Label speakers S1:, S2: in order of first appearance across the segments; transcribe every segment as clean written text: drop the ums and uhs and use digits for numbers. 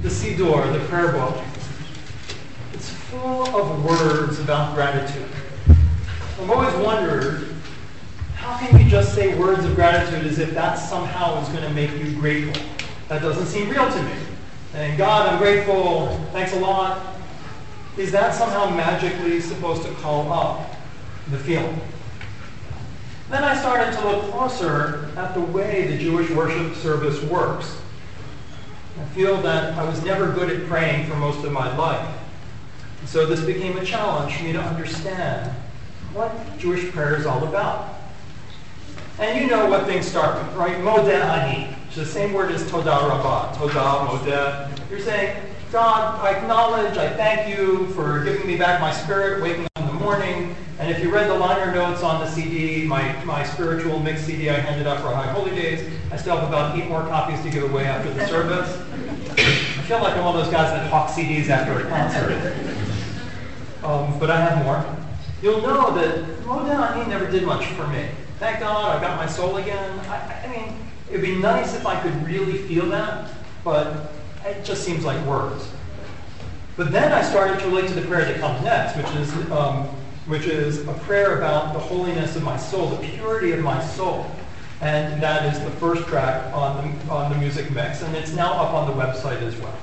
S1: the Siddur, the prayer book, it's full of words about gratitude. I've always wondered, how can you just say words of gratitude as if that somehow is going to make you grateful? That doesn't seem real to me. And God, I'm grateful, thanks a lot. Is that somehow magically supposed to call up the feeling? Then I started to look closer at the way the Jewish worship service works. I feel that I was never good at praying for most of my life. And so this became a challenge for me to understand what Jewish prayer is all about. And you know what things start with, right? Modeh ani, which is the same word as Todah Rabbah. Todah, Modeh. You're saying, God, I acknowledge, I thank you for giving me back my spirit, waking up in the morning. And if you read the liner notes on the CD, my spiritual mix CD I handed out for High Holy Days, I still have about 8 more copies to give away after the service. I feel like I'm one of those guys that hawk CDs after a concert. But I have more. You'll know that Modeh ani never did much for me. Thank God I got my soul again. I mean, it would be nice if I could really feel that, but it just seems like words. But then I started to relate to the prayer that comes next, which is a prayer about the holiness of my soul, the purity of my soul. And that is the first track on the music mix, and it's now up on the website as well.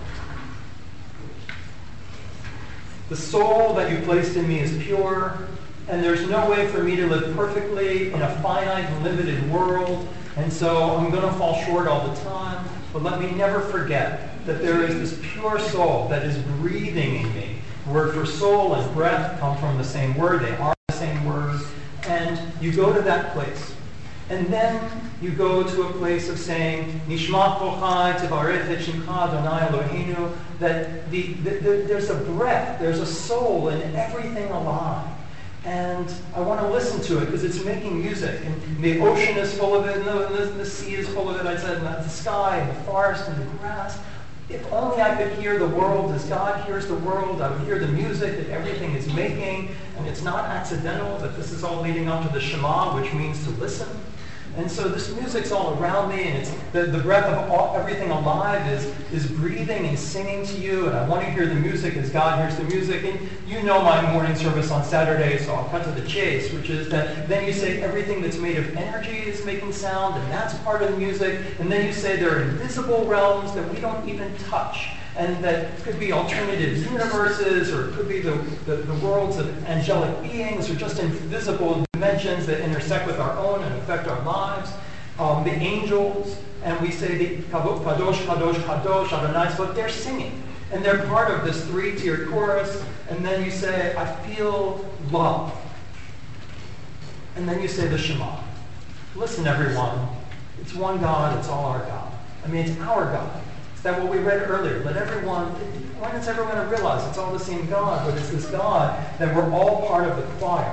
S1: The soul that you placed in me is pure, and there's no way for me to live perfectly in a finite and limited world, and so I'm going to fall short all the time. But let me never forget that there is this pure soul that is breathing in me. The word for soul and breath come from the same word. They are the same word. And you go to that place. And then you go to a place of saying, Nishmat Kochai Tivarech et Shimcha Adonai Eloheinu, that there's a breath, there's a soul in everything alive. And I want to listen to it because it's making music. And the ocean is full of it, and the sea is full of it, I said, and the sky, and the forest, and the grass. If only I could hear the world as God hears the world, I would hear the music that everything is making. And it's not accidental that this is all leading up to the Shema, which means to listen. And so this music's all around me, and it's the breath of everything alive is breathing and singing to you, and I want to hear the music as God hears the music. And you know my morning service on Saturday, so I'll cut to the chase, which is that then you say everything that's made of energy is making sound, and that's part of the music. And then you say there are invisible realms that we don't even touch, and that could be alternative universes, or it could be the worlds of angelic beings, or just invisible dimensions that intersect with our own and affect our lives. The angels, and we say the Kadosh, Kadosh, Kadosh, Adonai, but they're singing. And they're part of this 3-tiered chorus. And then you say, I feel love. And then you say the Shema. Listen, everyone. It's one God. It's all our God. I mean, it's our God. Is that what we read earlier? Let everyone, when is everyone going to realize it's all the same God, but it's this God that we're all part of the choir?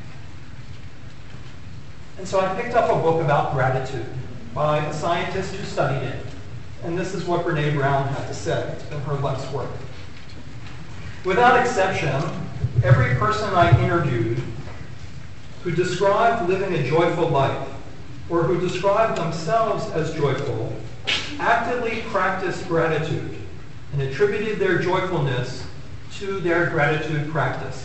S1: And so I picked up a book about gratitude by a scientist who studied it. And this is what Brené Brown had to say. It's been her life's work. Without exception, every person I interviewed who described living a joyful life, or who described themselves as joyful, actively practiced gratitude and attributed their joyfulness to their gratitude practice.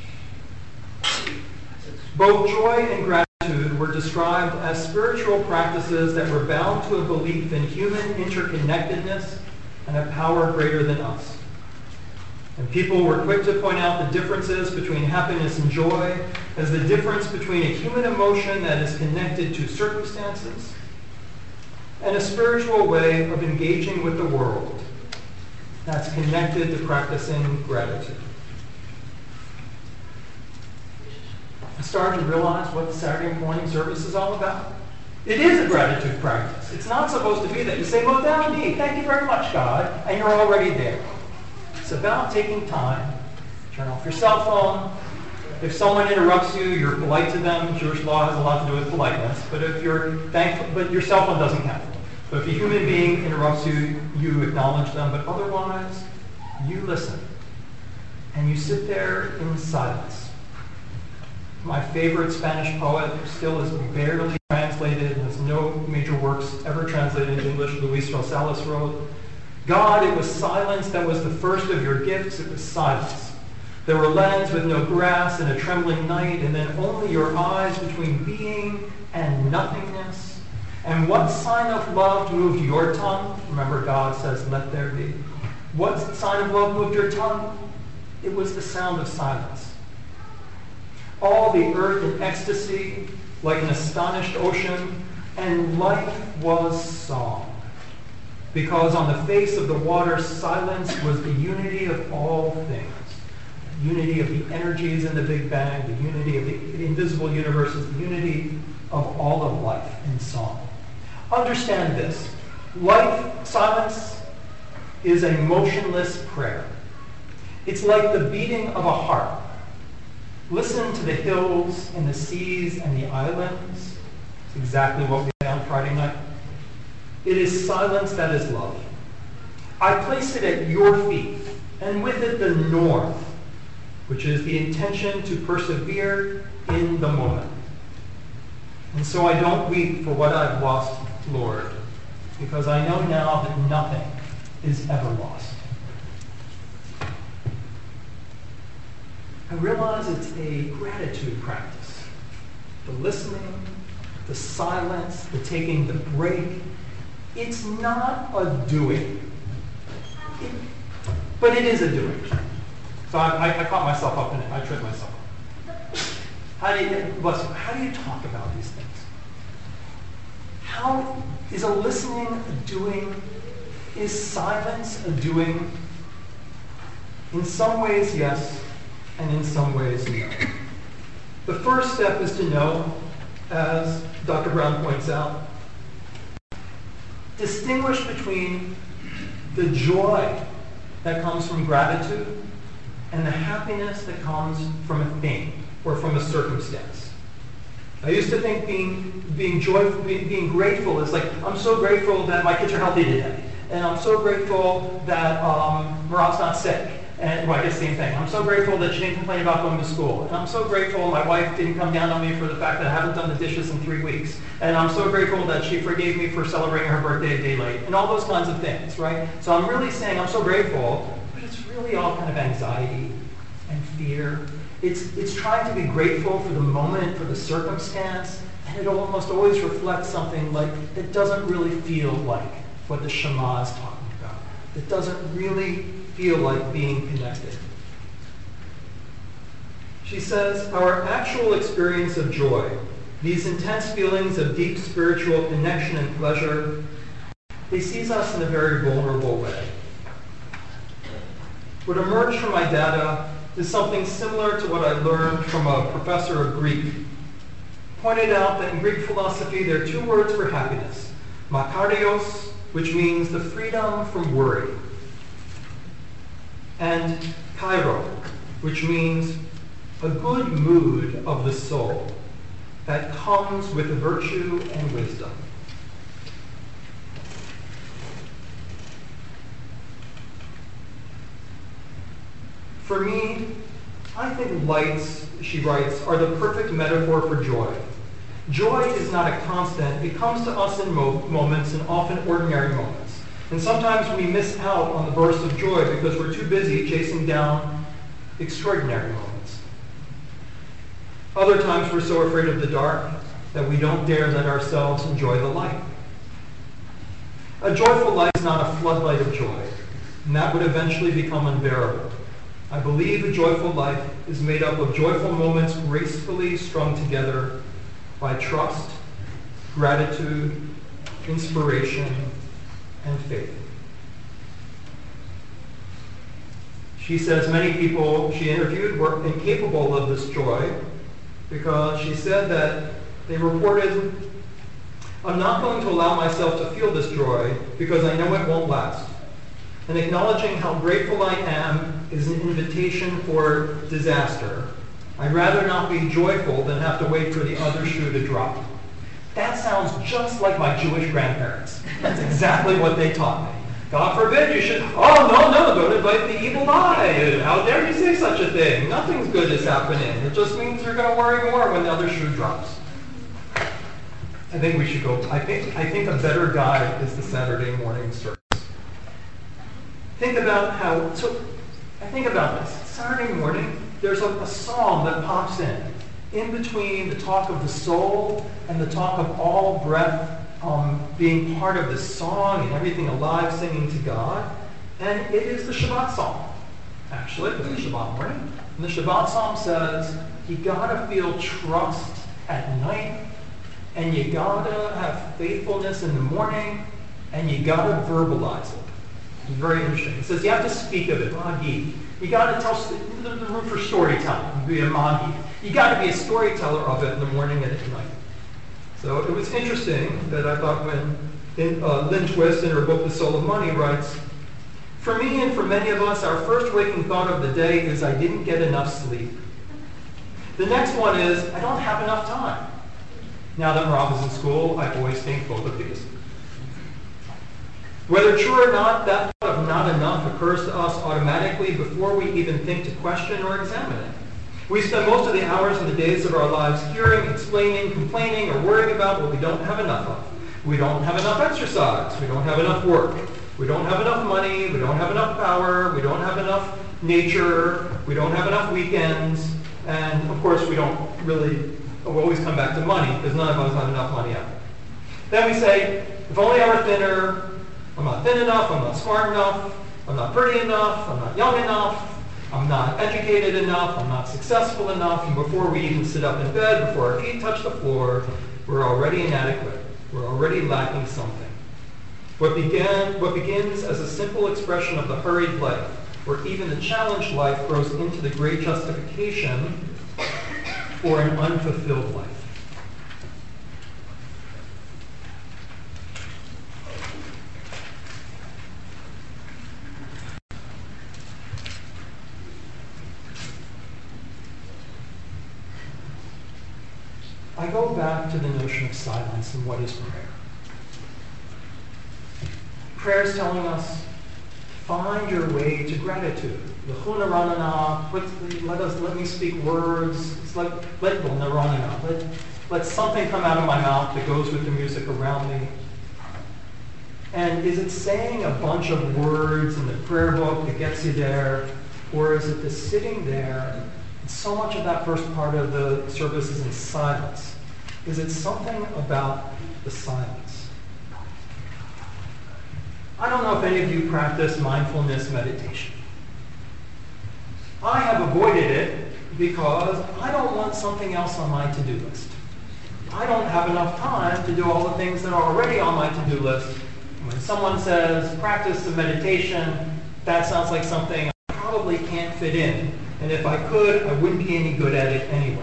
S1: Both joy and gratitude were described as spiritual practices that were bound to a belief in human interconnectedness and a power greater than us. And people were quick to point out the differences between happiness and joy as the difference between a human emotion that is connected to circumstances and a spiritual way of engaging with the world that's connected to practicing gratitude. I started to realize what the Saturday morning service is all about. It is a gratitude practice. It's not supposed to be that you say, Modeh ani, thank you very much, God, and you're already there. It's about taking time. Turn off your cell phone. If someone interrupts you, you're polite to them. Jewish law has a lot to do with politeness. But if you're thankful, but your cell phone doesn't count. But if a human being interrupts you, you acknowledge them. But otherwise, you listen. And you sit there in silence. My favorite Spanish poet, who still is barely translated, has no major works ever translated into English, Luis Rosales wrote, God, it was silence that was the first of your gifts. It was silence. There were lands with no grass and a trembling night, and then only your eyes between being and nothingness. And what sign of love moved your tongue? Remember, God says, let there be. What sign of love moved your tongue? It was the sound of silence. All the earth in ecstasy, like an astonished ocean, and life was song. Because on the face of the water, silence was the unity of all things. Unity of the energies in the Big Bang, the unity of the invisible universes, the unity of all of life in song. Understand this. Life, silence, is a motionless prayer. It's like the beating of a harp. Listen to the hills and the seas and the islands. It's exactly what we did on Friday night. It is silence that is love. I place it at your feet, and with it the north, which is the intention to persevere in the moment. And so I don't weep for what I've lost, Lord, because I know now that nothing is ever lost. I realize it's a gratitude practice. The listening, the silence, the taking the break. It's not a doing. But it is a doing. So I caught myself up in it. I tripped myself up. How do you talk about these things? How is a listening a doing? Is silence a doing? In some ways, yes, and in some ways, no. The first step is to know, as Dr. Brown points out, distinguish between the joy that comes from gratitude and the happiness that comes from a thing or from a circumstance. I used to think being joyful, being grateful is like, I'm so grateful that my kids are healthy today. And I'm so grateful that Marat's not sick. And well, I guess the same thing. I'm so grateful that she didn't complain about going to school. And I'm so grateful my wife didn't come down on me for the fact that I haven't done the dishes in 3 weeks. And I'm so grateful that she forgave me for celebrating her birthday a day late. And all those kinds of things, right? So I'm really saying I'm so grateful, but it's really all kind of anxiety and fear. It's trying to be grateful for the moment, for the circumstance, and it almost always reflects something like it doesn't really feel like what the Shema is talking about. It doesn't really feel like being connected. She says, our actual experience of joy, these intense feelings of deep spiritual connection and pleasure, they seize us in a very vulnerable way. What emerged from my data is something similar to what I learned from a professor of Greek. Pointed out that in Greek philosophy there are 2 words for happiness. Makarios, which means the freedom from worry, and kairo, which means a good mood of the soul that comes with virtue and wisdom. For me, I think lights, she writes, are the perfect metaphor for joy. Joy is not a constant. It comes to us in moments, and often ordinary moments. And sometimes we miss out on the burst of joy because we're too busy chasing down extraordinary moments. Other times we're so afraid of the dark that we don't dare let ourselves enjoy the light. A joyful life is not a floodlight of joy, and that would eventually become unbearable. I believe a joyful life is made up of joyful moments gracefully strung together by trust, gratitude, inspiration, and faith. She says many people she interviewed were incapable of this joy because she said that they reported, I'm not going to allow myself to feel this joy because I know it won't last. And acknowledging how grateful I am is an invitation for disaster. I'd rather not be joyful than have to wait for the other shoe to drop. That sounds just like my Jewish grandparents. That's exactly what they taught me. God forbid you should, no, don't invite the evil eye. How dare you say such a thing? Nothing's good is happening. It just means you're going to worry more when the other shoe drops. I think we should go, I think a better guide is the Saturday morning service. think about I think about this. Saturday morning, there's a psalm that pops in between the talk of the soul and the talk of all breath being part of this song and everything alive singing to God. And it is the Shabbat psalm, actually, the Shabbat morning. And the Shabbat psalm says, you gotta feel trust at night, and you gotta have faithfulness in the morning, and you gotta verbalize it. It's very interesting. It says you have to speak of it, magi. You gotta tell the room for storytelling, be a magi. You gotta be a storyteller of it in the morning and at night. So it was interesting that I thought when Lynn Twist in her book, The Soul of Money, writes, for me and for many of us, our first waking thought of the day is I didn't get enough sleep. The next one is I don't have enough time. Now that Rob is in school, I always think both of these. Whether true or not, that thought of not enough occurs to us automatically before we even think to question or examine it. We spend most of the hours and the days of our lives hearing, explaining, complaining, or worrying about what we don't have enough of. We don't have enough exercise. We don't have enough work. We don't have enough money. We don't have enough power. We don't have enough nature. We don't have enough weekends. And of course, we always come back to money because none of us have enough money ever. Then we say, if only I were thinner, I'm not thin enough, I'm not smart enough, I'm not pretty enough, I'm not young enough, I'm not educated enough, I'm not successful enough, and before we even sit up in bed, before our feet touch the floor, we're already inadequate. We're already lacking something. What begins as a simple expression of the hurried life, or even the challenged life, grows into the great justification for an unfulfilled life. I go back to the notion of silence and what is prayer. Prayer is telling us, find your way to gratitude. Let me speak words. It's like let something come out of my mouth that goes with the music around me. And is it saying a bunch of words in the prayer book that gets you there? Or is it the sitting there? And so much of that first part of the service is in silence. Is it something about the silence? I don't know if any of you practice mindfulness meditation. I have avoided it because I don't want something else on my to-do list. I don't have enough time to do all the things that are already on my to-do list. When someone says, practice some meditation, that sounds like something I probably can't fit in. And if I could, I wouldn't be any good at it anyway.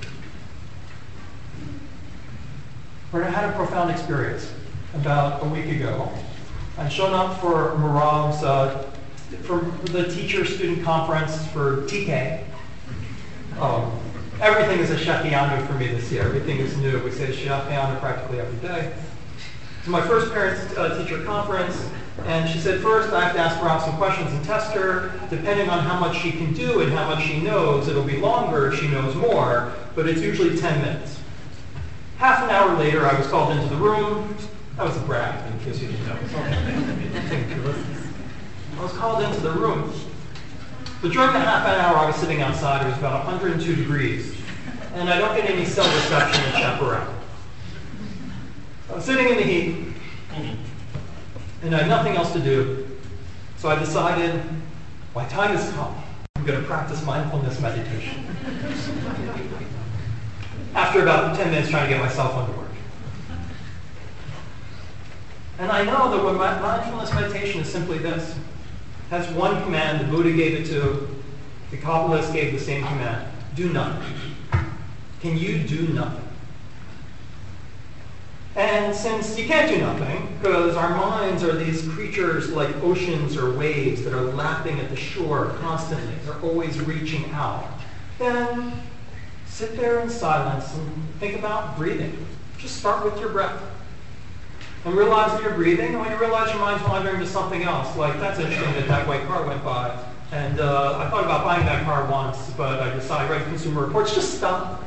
S1: But I had a profound experience about a week ago. I'd shown up for Marav's, for the teacher-student conference for TK. Everything is a Shechianu for me this year. Everything is new. We say Shechianu practically every day. It's my first parents-teacher conference, and she said, first, I have to ask Marav some questions and test her. Depending on how much she can do and how much she knows, it'll be longer if she knows more, but it's usually 10 minutes. Half an hour later, I was called into the room. That was a brag, in case you didn't know. I was called into the room. But during the half an hour I was sitting outside, it was about 102 degrees. And I don't get any cell reception in Chaparral. I was sitting in the heat, and I had nothing else to do. So I decided, my time has come. I'm going to practice mindfulness meditation. After about 10 minutes trying to get myself onto work. And I know that when mindfulness meditation is simply this. It has one command, the Buddha gave it to, the Kabbalists gave the same command. Do nothing. Can you do nothing? And since you can't do nothing, because our minds are these creatures like oceans or waves that are lapping at the shore constantly, they're always reaching out, then sit there in silence and think about breathing. Just start with your breath. And realize that you're breathing, and when you realize your mind's wandering to something else, like, that's interesting that white car went by. And I thought about buying that car once, but I decided, read Consumer Reports, just stop.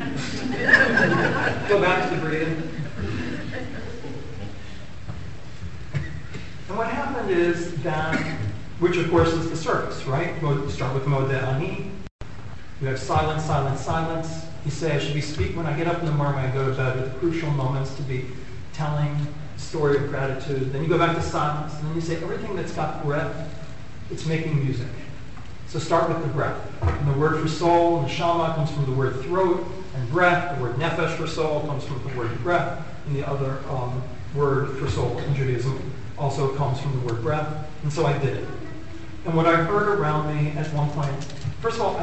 S1: Go back to the breathing. And what happened is that which of course is the surface, right? Start with Modeh Ani. You have silence, silence, silence. You say, I should be speaking when I get up in the morning, when I go to bed, are the crucial moments to be telling a story of gratitude. Then you go back to silence, and then you say, everything that's got breath, it's making music. So start with the breath. And the word for soul, neshama, comes from the word throat and breath. The word nefesh for soul comes from the word breath. And the other word for soul in Judaism also comes from the word breath. And so I did it. And what I heard around me at one point, first of all,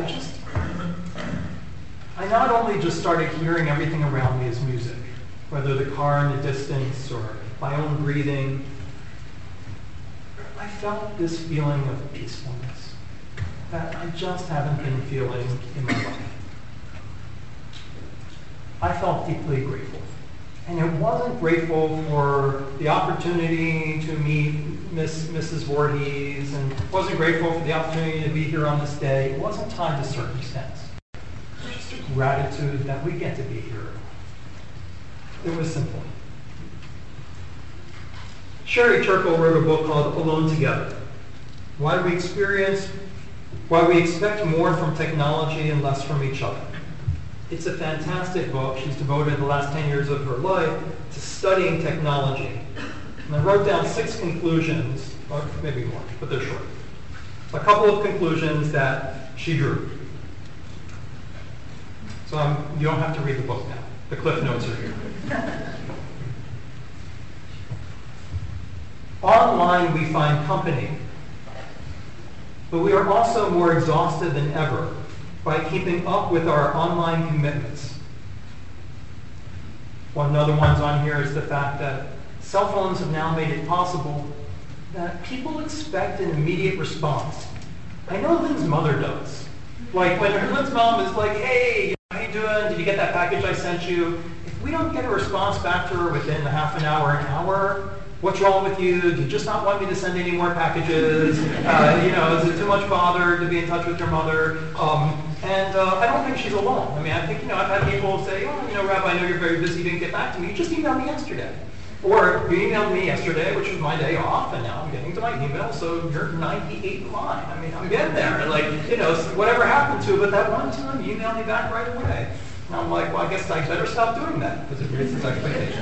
S1: I not only just started hearing everything around me as music, whether the car in the distance or my own breathing, I felt this feeling of peacefulness that I just haven't been feeling in my life. I felt deeply grateful. And it wasn't grateful for the opportunity to meet Mrs. Voorhees, and it wasn't grateful for the opportunity to be here on this day. It wasn't tied to circumstance. It was just a gratitude that we get to be here. It was simple. Sherry Turkle wrote a book called Alone Together. Why we expect more from technology and less from each other. It's a fantastic book. She's devoted the last 10 years of her life to studying technology. And I wrote down 6 conclusions, or maybe more, but they're short. A couple of conclusions that she drew. So you don't have to read the book now. The cliff notes are here. Online we find company, but we are also more exhausted than ever by keeping up with our online commitments. One of the other ones on here is the fact that cell phones have now made it possible that people expect an immediate response. I know Lynn's mother does. Like when Lynn's mom is like, hey, how you doing? Did you get that package I sent you? If we don't get a response back to her within a half an hour, what's wrong with you? Do you just not want me to send any more packages? Is it too much bother to be in touch with your mother? I don't think she's alone. I mean, I think, I've had people say, Rabbi, I know you're very busy, you didn't get back to me. You just emailed me yesterday. Or you emailed me yesterday, which was my day off, and now I'm getting to my email, so you're 98 line. I mean, I'm getting there. Whatever happened to it, but that one time you emailed me back right away. And I'm like, well, I guess I better stop doing that, because it raises expectations.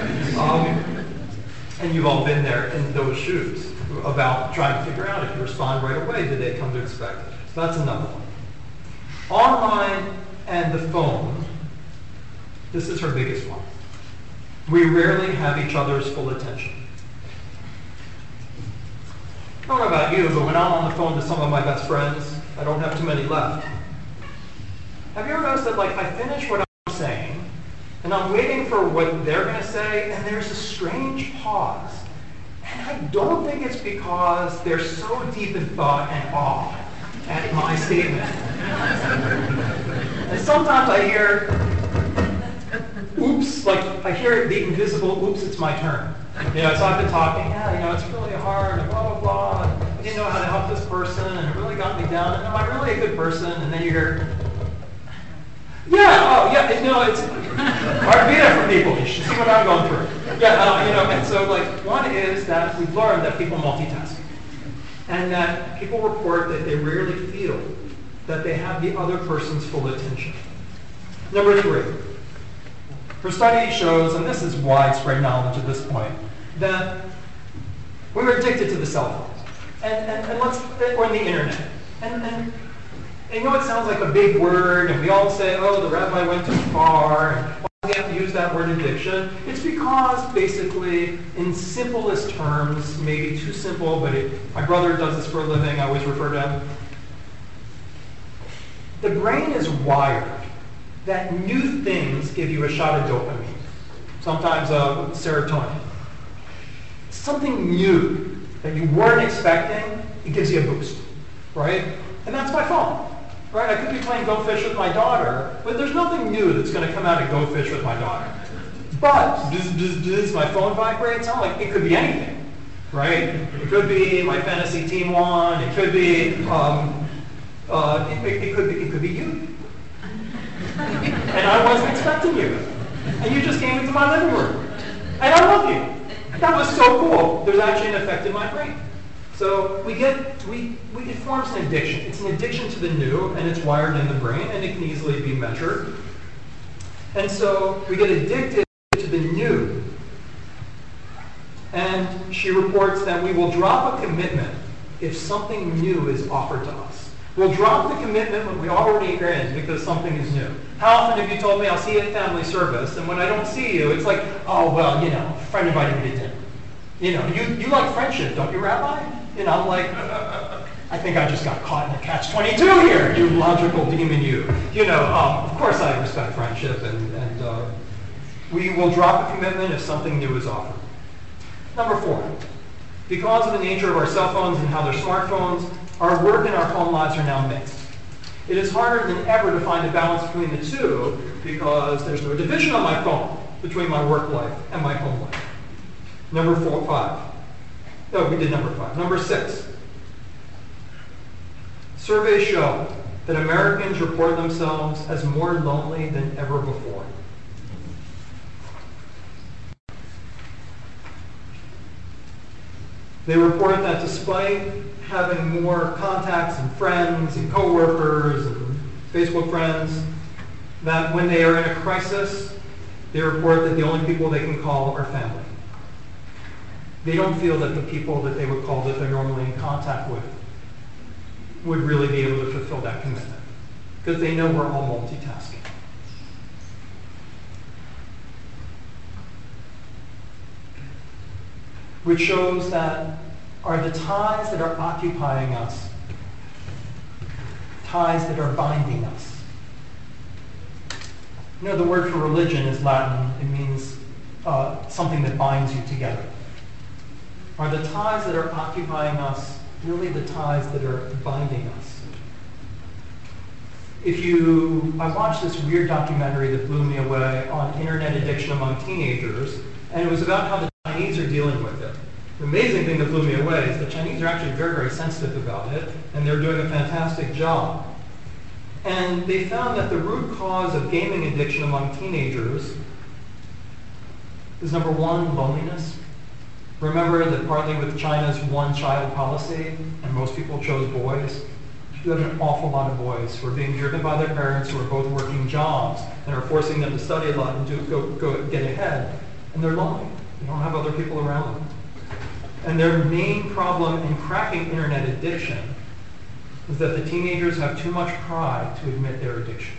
S1: And you've all been there in those shoes about trying to figure out if you respond right away, did they come to expect it? So that's another one. Online and the phone, this is her biggest one. We rarely have each other's full attention. I don't know about you, but when I'm on the phone to some of my best friends, I don't have too many left. Have you ever noticed that I finish what I'm saying, and I'm waiting for what they're going to say, and there's a strange pause. And I don't think it's because they're so deep in thought and awe at my statement. And sometimes I hear, oops, I hear the invisible, oops, it's my turn. So I've been talking, it's really hard, and blah, blah, blah. I didn't know how to help this person, and it really got me down. And am I really a good person? And then you hear, it's hard to be there for people. You should see what I'm going through. And so one is that we've learned that people multitask. And that people report that they rarely feel that they have the other person's full attention. Number 3, her study shows, and this is widespread knowledge at this point, that we were addicted to the cell phones or the internet. And it sounds like a big word, and we all say, oh, the rabbi went too far, and why do we have to use that word addiction? It's because, basically, in simplest terms, maybe too simple, but my brother does this for a living, I always refer to him. The brain is wired that new things give you a shot of dopamine, sometimes serotonin. Something new that you weren't expecting, it gives you a boost, right? And that's my phone. Right? I could be playing Go Fish with my daughter, but there's nothing new that's going to come out of Go Fish with my daughter. But does my phone vibrate? Sound like it could be anything, right? It could be my fantasy team won. It could be it could be you. And I wasn't expecting you, and you just came into my living room, and I love you. That was so cool. There's actually an effect in my brain. So it forms an addiction. It's an addiction to the new, and it's wired in the brain, and it can easily be measured. And so we get addicted to the new. And she reports that we will drop a commitment if something new is offered to us. We'll drop the commitment when we already are in because something is new. How often have you told me, I'll see you at family service, and when I don't see you, it's like, oh, well, a friend invited me to dinner. You like friendship, don't you, Rabbi? I'm like, I think I just got caught in a catch-22 here, you logical demon, you. Of course I respect friendship, and we will drop a commitment if something new is offered. Number 4, because of the nature of our cell phones and how they're smartphones, our work and our home lives are now mixed. It is harder than ever to find a balance between the two because there's no division on my phone between my work life and my home life. Number 5. No, we did number 5. Number 6. Surveys show that Americans report themselves as more lonely than ever before. They report that despite having more contacts and friends and coworkers and Facebook friends, that when they are in a crisis, they report that the only people they can call are family. They don't feel that the people that they would call that they're normally in contact with would really be able to fulfill that commitment because they know we're all multitasking. Which shows that are the ties that are occupying us, ties that are binding us. The word for religion is Latin. It means something that binds you together. Are the ties that are occupying us really the ties that are binding us? I watched this weird documentary that blew me away on internet addiction among teenagers, and it was about how the Chinese are dealing with it. The amazing thing that blew me away is the Chinese are actually very, very sensitive about it, and they're doing a fantastic job. And they found that the root cause of gaming addiction among teenagers is, number 1, loneliness. Remember that partly with China's one-child policy, and most people chose boys, you have an awful lot of boys who are being driven by their parents who are both working jobs and are forcing them to study a lot and to go get ahead. And they're lonely. They don't have other people around them. And their main problem in cracking internet addiction is that the teenagers have too much pride to admit their addiction.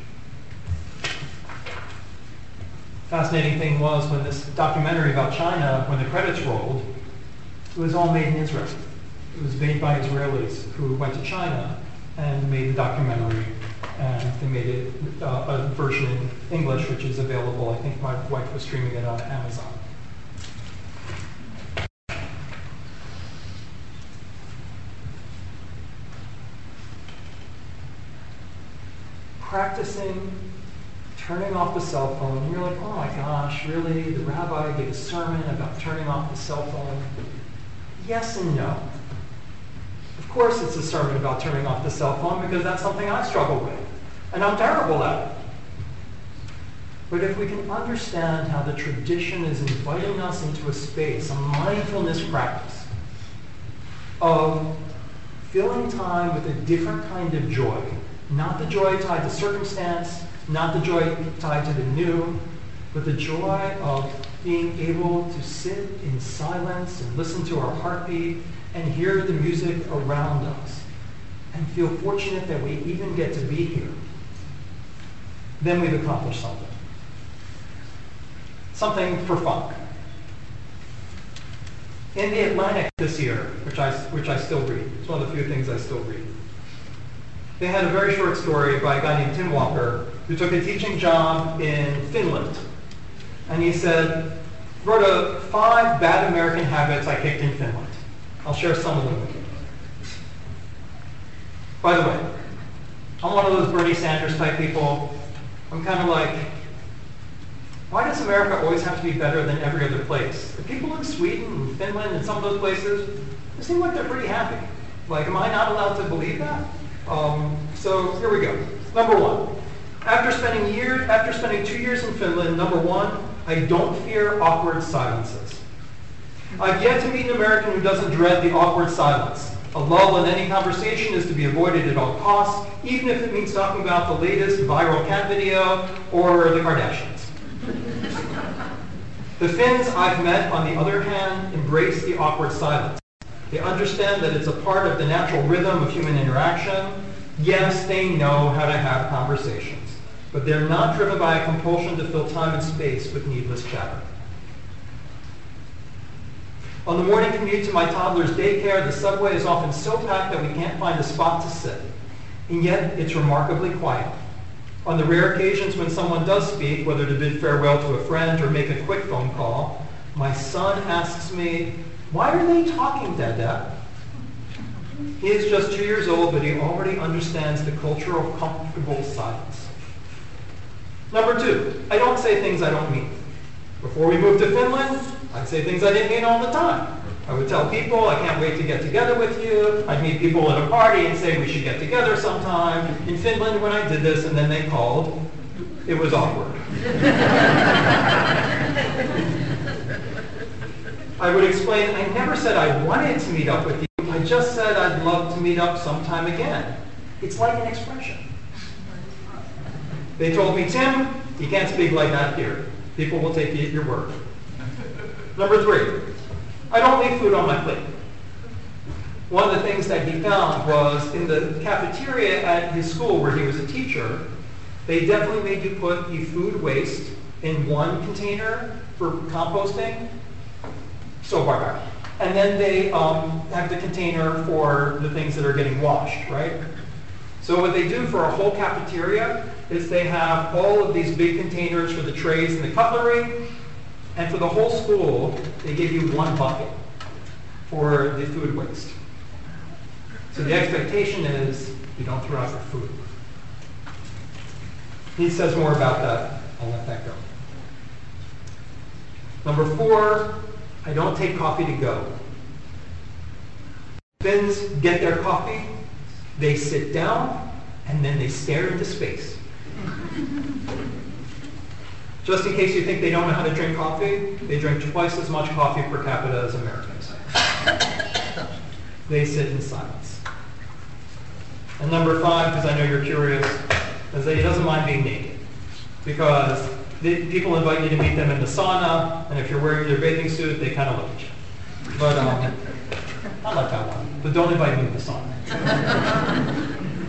S1: Fascinating thing was when this documentary about China, when the credits rolled, it was all made in Israel. It was made by Israelis who went to China and made the documentary, and they made it a version in English, which is available. I think my wife was streaming it on Amazon. Practicing turning off the cell phone, and you're like, oh my gosh, really? The rabbi gave a sermon about turning off the cell phone? Yes and no. Of course it's a sermon about turning off the cell phone because that's something I struggle with, and I'm terrible at it. But if we can understand how the tradition is inviting us into a space, a mindfulness practice of filling time with a different kind of joy, not the joy tied to circumstance, not the joy tied to the new, but the joy of being able to sit in silence and listen to our heartbeat and hear the music around us and feel fortunate that we even get to be here. Then we've accomplished something. Something for fun. In the Atlantic this year, which I still read, it's one of the few things I still read, they had a very short story by a guy named Tim Walker who took a teaching job in Finland. And he wrote 5 bad American habits I kicked in Finland. I'll share some of them with you. By the way, I'm one of those Bernie Sanders type people. I'm kind of like, why does America always have to be better than every other place? The people in Sweden and Finland and some of those places, they seem like they're pretty happy. Like, am I not allowed to believe that? So here we go. Number 1. After spending 2 years in Finland, number 1, I don't fear awkward silences. I've yet to meet an American who doesn't dread the awkward silence. A lull in any conversation is to be avoided at all costs, even if it means talking about the latest viral cat video or the Kardashians. The Finns I've met, on the other hand, embrace the awkward silence. They understand that it's a part of the natural rhythm of human interaction. Yes, they know how to have conversations, but they're not driven by a compulsion to fill time and space with needless chatter. On the morning commute to my toddler's daycare, the subway is often so packed that we can't find a spot to sit, and yet it's remarkably quiet. On the rare occasions when someone does speak, whether to bid farewell to a friend or make a quick phone call, my son asks me, "Why are they talking, Dada?" He is just 2 years old, but he already understands the culture of comfortable silence. Number 2, I don't say things I don't mean. Before we moved to Finland, I'd say things I didn't mean all the time. I would tell people, I can't wait to get together with you. I'd meet people at a party and say we should get together sometime. In Finland, when I did this and then they called, it was awkward. I would explain, I never said I wanted to meet up with you. I just said I'd love to meet up sometime again. It's like an expression. They told me, "Tim, you can't speak like that here. People will take you at your word." Number 3, I don't leave food on my plate. One of the things that he found was in the cafeteria at his school where he was a teacher, they definitely made you put the food waste in one container for composting. So barbaric. And then they have the container for the things that are getting washed, right? So what they do for a whole cafeteria is they have all of these big containers for the trays and the cutlery, and for the whole school, they give you one bucket for the food waste. So the expectation is you don't throw out your food. He says more about that. I'll let that go. Number 4, I don't take coffee to go. Finns get their coffee, they sit down, and then they stare into space. Just in case you think they don't know how to drink coffee, they drink twice as much coffee per capita as Americans. They sit in silence. And number 5, because I know you're curious, is that he doesn't mind being naked. Because people invite you to meet them in the sauna, and if you're wearing your bathing suit, they kind of look at you. But I like that one. But don't invite me to the sauna.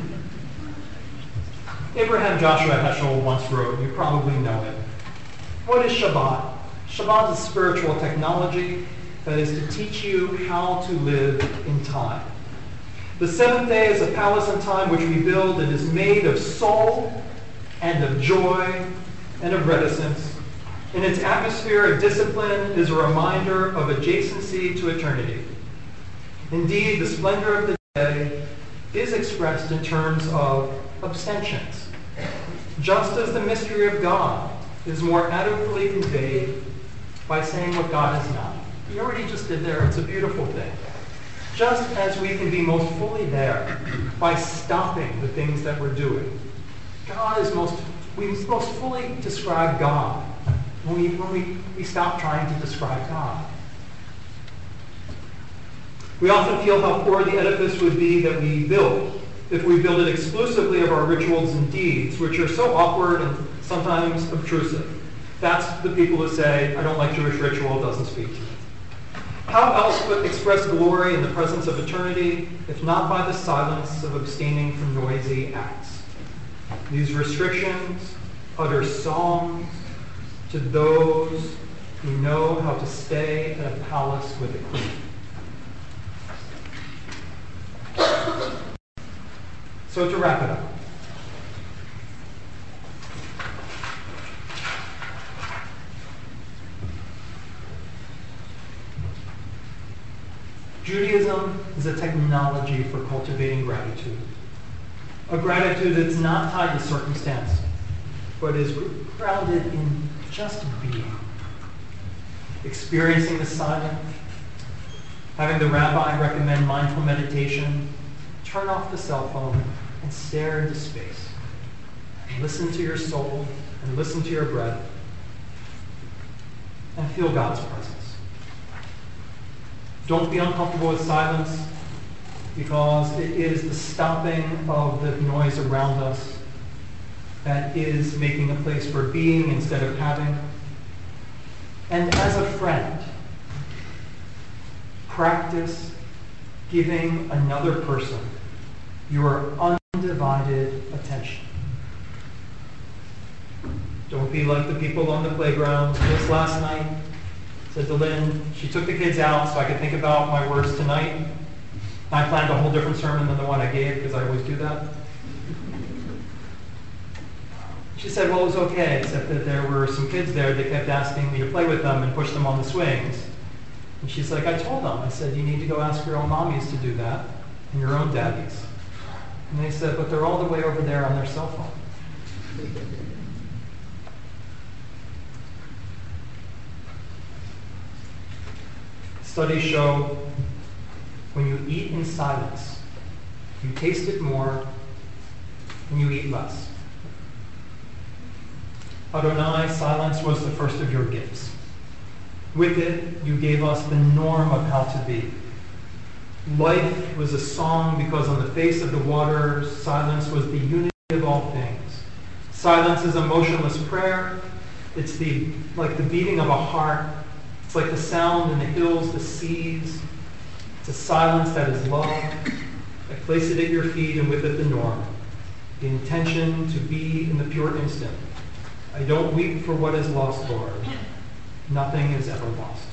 S1: Abraham Joshua Heschel once wrote, you probably know it, what is Shabbat? Shabbat is spiritual technology that is to teach you how to live in time. The 7th day is a palace in time which we build. It is made of soul and of joy and of reticence. In its atmosphere of discipline is a reminder of adjacency to eternity. Indeed, the splendor of the day is expressed in terms of abstentions, just as the mystery of God is more adequately conveyed by saying what God is not. You already just did there. It's a beautiful thing. Just as we can be most fully there by stopping the things that we're doing. We most fully describe God when we stop trying to describe God. We often feel how poor the edifice would be that we build if we build it exclusively of our rituals and deeds, which are so awkward and sometimes obtrusive. That's the people who say, I don't like Jewish ritual, it doesn't speak to me. How else but express glory in the presence of eternity, if not by the silence of abstaining from noisy acts? These restrictions utter songs to those who know how to stay at a palace with a queen. So to wrap it up, Judaism is a technology for cultivating gratitude. A gratitude that's not tied to circumstance, but is grounded in just being. Experiencing the silent, having the rabbi recommend mindful meditation, turn off the cell phone and stare into space. And listen to your soul and listen to your breath and feel God's presence. Don't be uncomfortable with silence. because it is the stopping of the noise around us that is making a place for being instead of having. And as a friend, practice giving another person your undivided attention. Don't be like the people on the playground. Just last night, said to Lynn, she took the kids out so I could think about my words tonight. I planned a whole different sermon than the one I gave because I always do that. She said, well, it was okay, except that there were some kids there that kept asking me to play with them and push them on the swings. And she's like, I told them. I said, you need to go ask your own mommies to do that and your own daddies. And they said, but they're all the way over there on their cell phone. Studies show when you eat in silence, you taste it more and you eat less. Adonai, silence was the first of your gifts. With it, you gave us the norm of how to be. Life was a song because on the face of the waters, silence was the unity of all things. Silence is a motionless prayer. It's like the beating of a heart. It's like the sound in the hills, the seas. It's a silence that is love. I place it at your feet and with it the norm. The intention to be in the pure instant. I don't weep for what is lost, Lord. Nothing is ever lost.